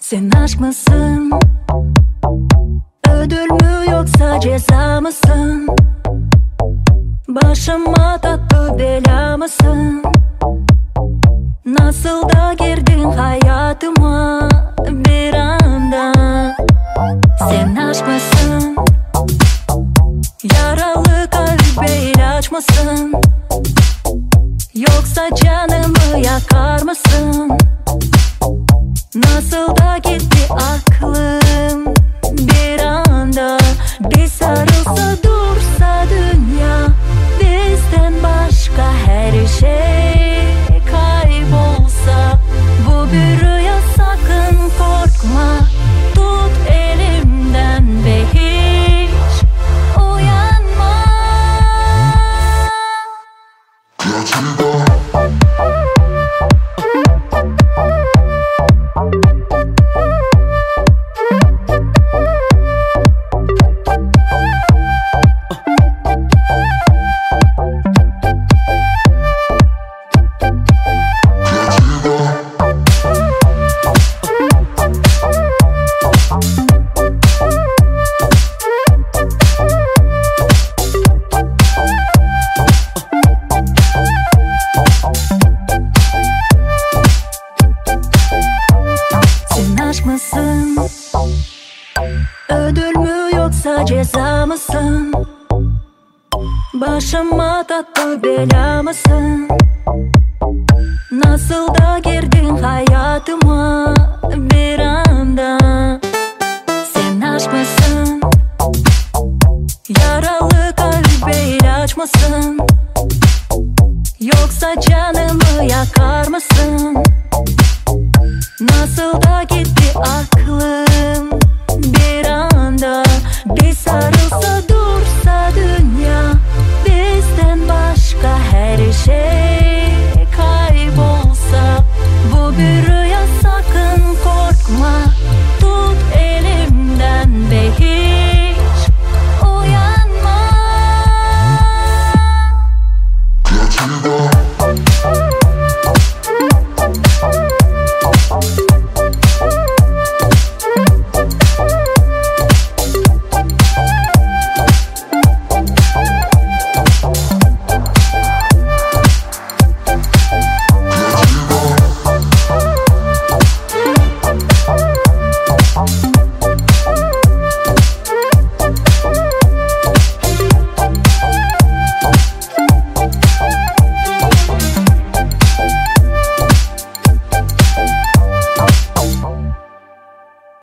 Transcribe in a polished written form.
Sen aşk mısın? Ödül mü yoksa ceza mısın? Başıma tatlı bela mısın? Nasıl da girdin hayatıma bir anda? Sen aşk mısın? Yaralı kalbe ilaç mısın? Yoksa canımı yakar mısın? Nasıl da gitti aklım bir anda? Bir sarılsa dursa dünya, bizden başka her şey kaybolsa. Bu bir rüya, sakın korkma, tut elimden ve hiç uyanma. Mısın? Ödül mü yoksa ceza mısın? Başıma tatlı bela mısın? Nasıl da girdin hayatıma bir anda? Sen aşk mısın? Yaralı kalbe ilaç mısın? Yoksa canımı yakar mısın? Nasıl da gitti aklım